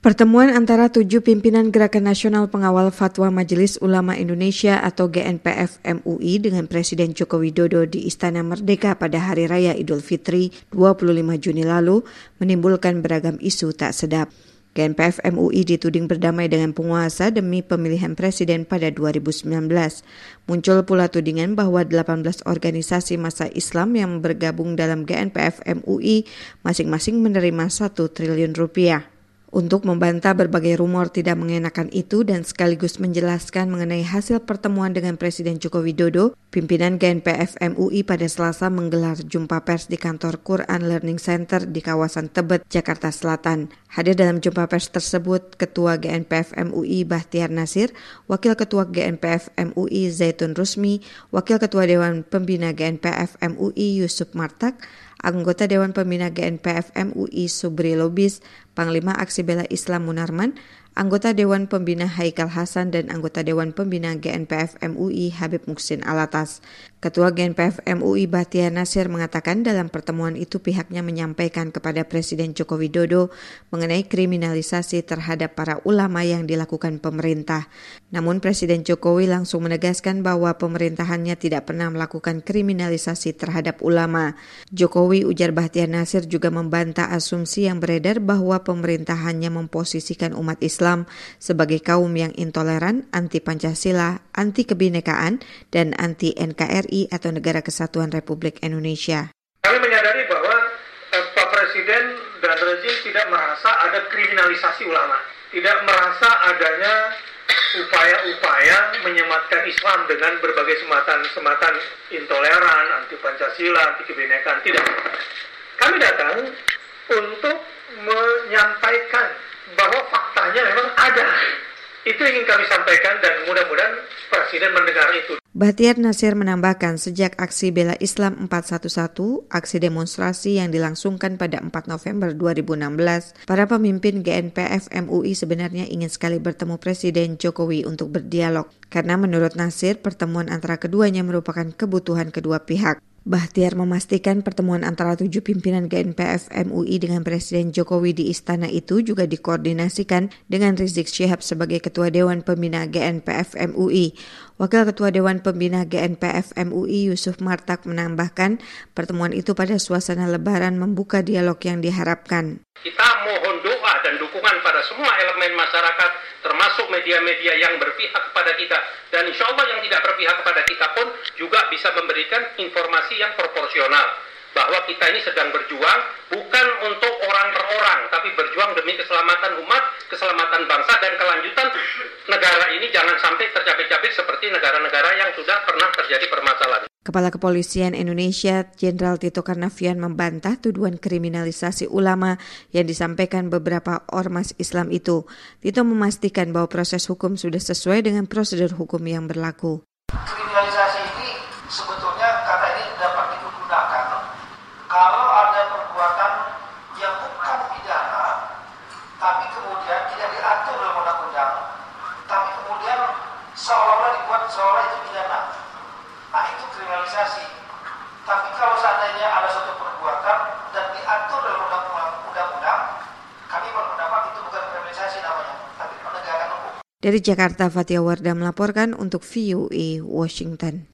Pertemuan antara 7 pimpinan Gerakan Nasional Pengawal Fatwa Majelis Ulama Indonesia atau GNPF MUI dengan Presiden Joko Widodo di Istana Merdeka pada Hari Raya Idul Fitri 25 Juni lalu menimbulkan beragam isu tak sedap. GNPF MUI dituding berdamai dengan penguasa demi pemilihan presiden pada 2019. Muncul pula tudingan bahwa 18 organisasi massa Islam yang bergabung dalam GNPF MUI masing-masing menerima 1 triliun rupiah. Untuk membantah berbagai rumor tidak mengenakan itu dan sekaligus menjelaskan mengenai hasil pertemuan dengan Presiden Joko Widodo, pimpinan GNPF MUI pada Selasa menggelar jumpa pers di kantor Quran Learning Center di kawasan Tebet, Jakarta Selatan. Hadir dalam jumpa pers tersebut Ketua GNPF MUI Bahtiar Nasir, Wakil Ketua GNPF MUI Zaitun Rusmi, Wakil Ketua Dewan Pembina GNPF MUI Yusuf Martak, Anggota Dewan Pembina GNPF MUI Subri Lobis, Panglima Aksi Bela Islam Munarman, Anggota Dewan Pembina Haikal Hasan dan Anggota Dewan Pembina GNPF MUI Habib Muksin Alatas. Ketua GNPF MUI Bahtiar Nasir mengatakan dalam pertemuan itu pihaknya menyampaikan kepada Presiden Joko Widodo mengenai kriminalisasi terhadap para ulama yang dilakukan pemerintah. Namun Presiden Jokowi langsung menegaskan bahwa pemerintahannya tidak pernah melakukan kriminalisasi terhadap ulama. Jokowi, ujar Bahtiar Nasir, juga membantah asumsi yang beredar bahwa pemerintah hanya memposisikan umat Islam sebagai kaum yang intoleran, anti Pancasila, anti kebinekaan, dan anti NKRI atau Negara Kesatuan Republik Indonesia. Kami menyadari bahwa Pak Presiden dan rezim tidak merasa ada kriminalisasi ulama, tidak merasa adanya upaya-upaya menyematkan Islam dengan berbagai sematan intoleran, anti Pancasila, anti kebinekaan, tidak. Kami datang untuk menyampaikan bahwa faktanya memang ada. Itu yang ingin kami sampaikan dan mudah-mudahan Presiden mendengar itu. Bahtiar Nasir menambahkan sejak aksi Bela Islam 411, aksi demonstrasi yang dilangsungkan pada 4 November 2016, para pemimpin GNPF MUI sebenarnya ingin sekali bertemu Presiden Jokowi untuk berdialog. Karena menurut Nasir, pertemuan antara keduanya merupakan kebutuhan kedua pihak. Bahtiar memastikan pertemuan antara 7 pimpinan GNPF MUI dengan Presiden Jokowi di istana itu juga dikoordinasikan dengan Rizik Syihab sebagai Ketua Dewan Pembina GNPF MUI. Wakil Ketua Dewan Pembina GNPF MUI Yusuf Martak menambahkan pertemuan itu pada suasana Lebaran membuka dialog yang diharapkan. Kita mohon doa dan dukungan pada semua elemen masyarakat, termasuk media-media yang berpihak kepada kita, dan insya Allah yang tidak berpihak kepada kita pun juga bisa memberikan informasi yang proporsional, bahwa kita ini sedang berjuang bukan untuk orang per orang, tapi berjuang demi keselamatan umat, keselamatan bangsa, dan kelanjutan negara ini jangan sampai tercapek-capek seperti negara-negara yang sudah pernah terjadi permasalahan. Kepala Kepolisian Indonesia Jenderal Tito Karnavian membantah tuduhan kriminalisasi ulama yang disampaikan beberapa ormas Islam itu. Tito memastikan bahwa proses hukum sudah sesuai dengan prosedur hukum yang berlaku. Kriminalisasi ini sebetulnya kata ini dapat digunakan kalau ada perbuatan yang bukan pidana, tapi kemudian tidak diatur dalam undang-undang, tapi kemudian seolah-olah dibuat seolah itu pidana. Nah, itu kriminalisasi. Tapi kalau seandainya ada suatu perbuatan dan diatur dalam undang-undang, kami berpendapat itu bukan kriminalisasi namanya, tapi penegakan hukum. Dari Jakarta, Fatia Wardah melaporkan untuk VOA Washington.